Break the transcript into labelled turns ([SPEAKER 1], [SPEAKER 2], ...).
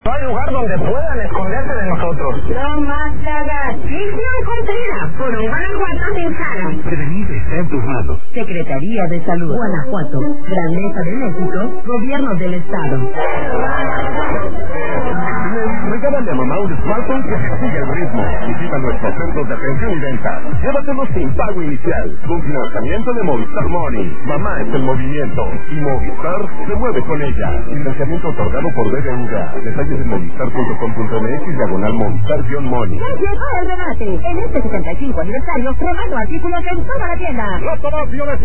[SPEAKER 1] No hay lugar donde puedan esconderse de nosotros.
[SPEAKER 2] Lo más sagaz. Cristian Contreras, por un Guanajuato sin sano.
[SPEAKER 3] Prevenir está en tus manos.
[SPEAKER 2] Secretaría de Salud. Guanajuato. Grandeza de México. Gobierno del Estado.
[SPEAKER 3] Regálale a mamá un smartphone que sigue el ritmo. Visita nuestros centros de atención y venta. Llévatelo sin pago inicial. Con financiamiento de Movistar Money. Mamá es el movimiento. Y Movistar se mueve con ella. Financiamiento otorgado por BBVA. Detalles en movistar.com.mx/Movistar-Money.
[SPEAKER 2] Ya llegó el debate. En este 75 aniversario, probando artículos en toda la tienda.